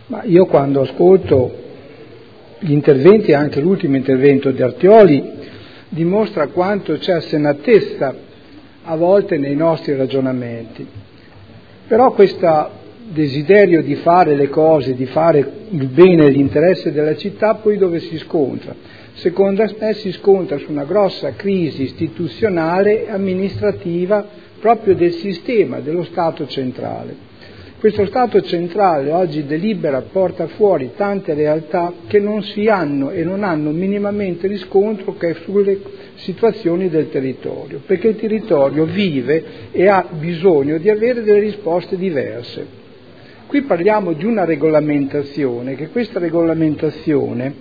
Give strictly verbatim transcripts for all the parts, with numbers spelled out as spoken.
Ma io quando ascolto gli interventi, anche l'ultimo intervento di Artioli, dimostra quanto c'è assennatezza a volte nei nostri ragionamenti. Però questo desiderio di fare le cose, di fare il bene e l'interesse della città, poi dove si scontra? Secondo me si scontra su una grossa crisi istituzionale e amministrativa proprio del sistema, dello Stato centrale. Questo Stato centrale oggi delibera, porta fuori tante realtà che non si hanno e non hanno minimamente riscontro che sulle situazioni del territorio, perché il territorio vive e ha bisogno di avere delle risposte diverse. Qui parliamo di una regolamentazione, che questa regolamentazione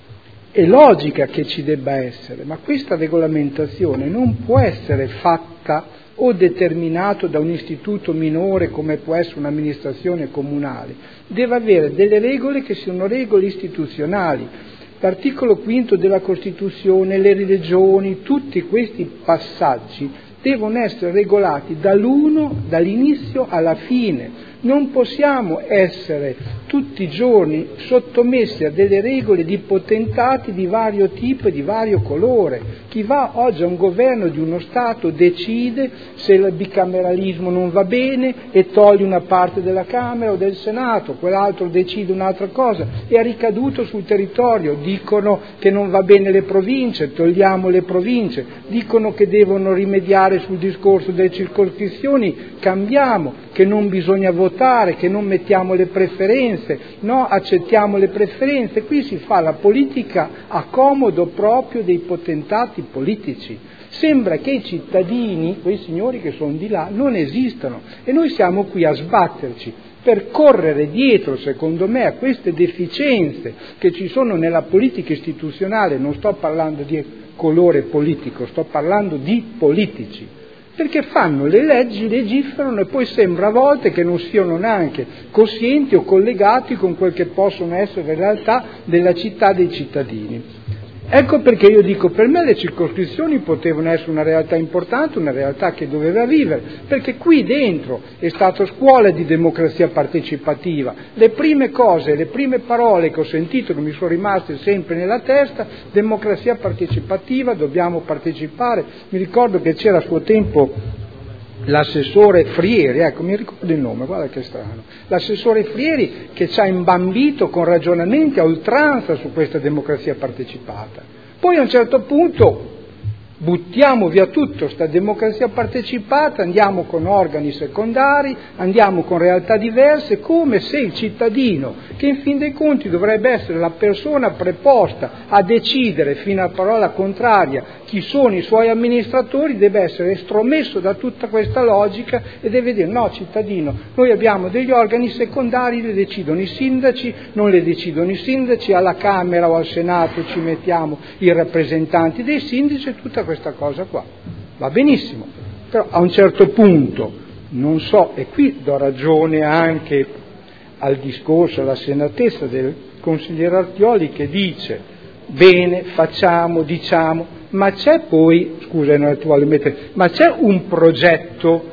è logica che ci debba essere, ma questa regolamentazione non può essere fatta o determinato da un istituto minore come può essere un'amministrazione comunale, deve avere delle regole che siano regole istituzionali. L'articolo quinto della Costituzione, le regioni, tutti questi passaggi devono essere regolati dall'uno, dall'inizio alla fine. Non possiamo essere tutti i giorni sottomessi a delle regole di potentati di vario tipo e di vario colore. Chi va oggi a un governo di uno Stato decide se il bicameralismo non va bene e toglie una parte della Camera o del Senato, quell'altro decide un'altra cosa e ha ricaduto sul territorio. Dicono che non va bene le province, togliamo le province, dicono che devono rimediare sul discorso delle circoscrizioni, cambiamo, che non bisogna votare, che non mettiamo le preferenze, no, accettiamo le preferenze. Qui si fa la politica a comodo proprio dei potentati politici. Sembra che i cittadini, quei signori che sono di là, non esistano e noi siamo qui a sbatterci per correre dietro, secondo me, a queste deficienze che ci sono nella politica istituzionale. Non sto parlando di colore politico, sto parlando di politici, perché fanno le leggi, legiferano e poi sembra a volte che non siano neanche coscienti o collegati con quel che possono essere le realtà della città dei cittadini. Ecco perché io dico, per me le circoscrizioni potevano essere una realtà importante, una realtà che doveva vivere, perché qui dentro è stata scuola di democrazia partecipativa. Le prime cose, le prime parole che ho sentito, che mi sono rimaste sempre nella testa: democrazia partecipativa, dobbiamo partecipare. Mi ricordo che c'era a suo tempo l'assessore Frieri, ecco, mi ricordo il nome, guarda che strano, l'assessore Frieri che ci ha imbambito con ragionamenti a oltranza su questa democrazia partecipata. Poi a un certo punto buttiamo via tutto, sta democrazia partecipata, andiamo con organi secondari, andiamo con realtà diverse, come se il cittadino, che in fin dei conti dovrebbe essere la persona preposta a decidere fino a parola contraria chi sono i suoi amministratori, deve essere estromesso da tutta questa logica e deve dire: no cittadino, noi abbiamo degli organi secondari, le decidono i sindaci, non le decidono i sindaci, alla Camera o al Senato ci mettiamo i rappresentanti dei sindaci e tutta questa cosa qua. Va benissimo, però a un certo punto, non so, e qui do ragione anche al discorso, alla senatezza del consigliere Artioli che dice: bene, facciamo, diciamo, ma c'è poi, scusa, non attuale, ma c'è un progetto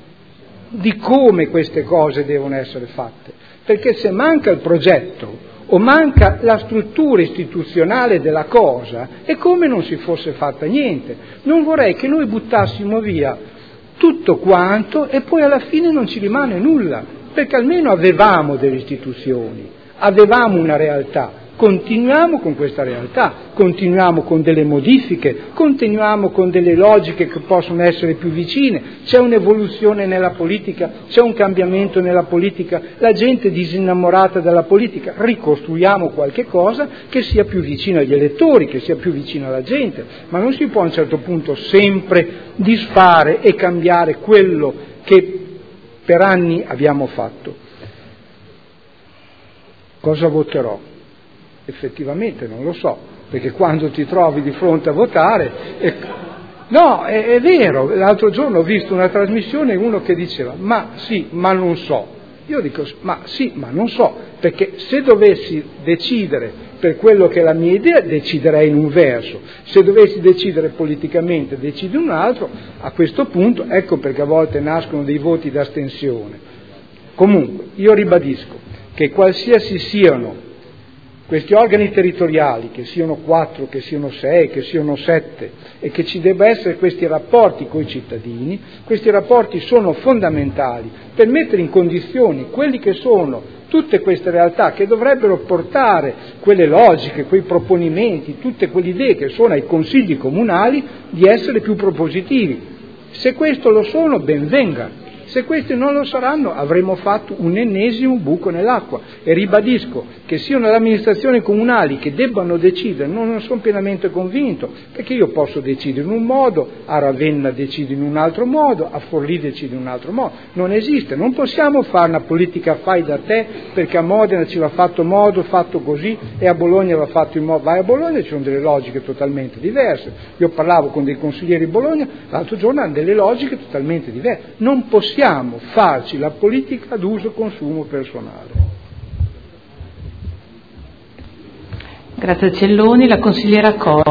di come queste cose devono essere fatte? Perché se manca il progetto o manca la struttura istituzionale della cosa, è come non si fosse fatta niente. Non vorrei che noi buttassimo via tutto quanto e poi alla fine non ci rimane nulla, perché almeno avevamo delle istituzioni, avevamo una realtà. Continuiamo con questa realtà, continuiamo con delle modifiche, continuiamo con delle logiche che possono essere più vicine. C'è un'evoluzione nella politica, c'è un cambiamento nella politica, la gente è disinnamorata della politica, ricostruiamo qualche cosa che sia più vicino agli elettori, che sia più vicino alla gente, ma non si può a un certo punto sempre disfare e cambiare quello che per anni abbiamo fatto. Cosa voterò? Effettivamente non lo so, perché quando ti trovi di fronte a votare... È... No, è, è vero, l'altro giorno ho visto una trasmissione e uno che diceva: ma sì, ma non so. Io dico: ma sì, ma non so, perché se dovessi decidere per quello che è la mia idea, deciderei in un verso, se dovessi decidere politicamente, decido in un altro. A questo punto, ecco perché a volte nascono dei voti d'astensione. Comunque, io ribadisco che qualsiasi siano questi organi territoriali, che siano quattro, che siano sei, che siano sette, e che ci debba essere questi rapporti con i cittadini, questi rapporti sono fondamentali per mettere in condizioni quelli che sono tutte queste realtà che dovrebbero portare quelle logiche, quei proponimenti, tutte quelle idee che sono ai consigli comunali di essere più propositivi. Se questo lo sono, ben venga. Se questi non lo saranno, avremo fatto un ennesimo buco nell'acqua. E ribadisco che siano le amministrazioni comunali che debbano decidere, non ne sono pienamente convinto, perché io posso decidere in un modo, a Ravenna decido in un altro modo, a Forlì decido in un altro modo. Non esiste, non possiamo fare una politica fai da te, perché a Modena ci va fatto modo, fatto così, e a Bologna va fatto in modo. Vai a Bologna, ci sono delle logiche totalmente diverse. Io parlavo con dei consiglieri di Bologna, l'altro giorno hanno delle logiche totalmente diverse. Non possiamo farci la politica ad uso e consumo personale. Grazie Celloni, la consigliera Cor.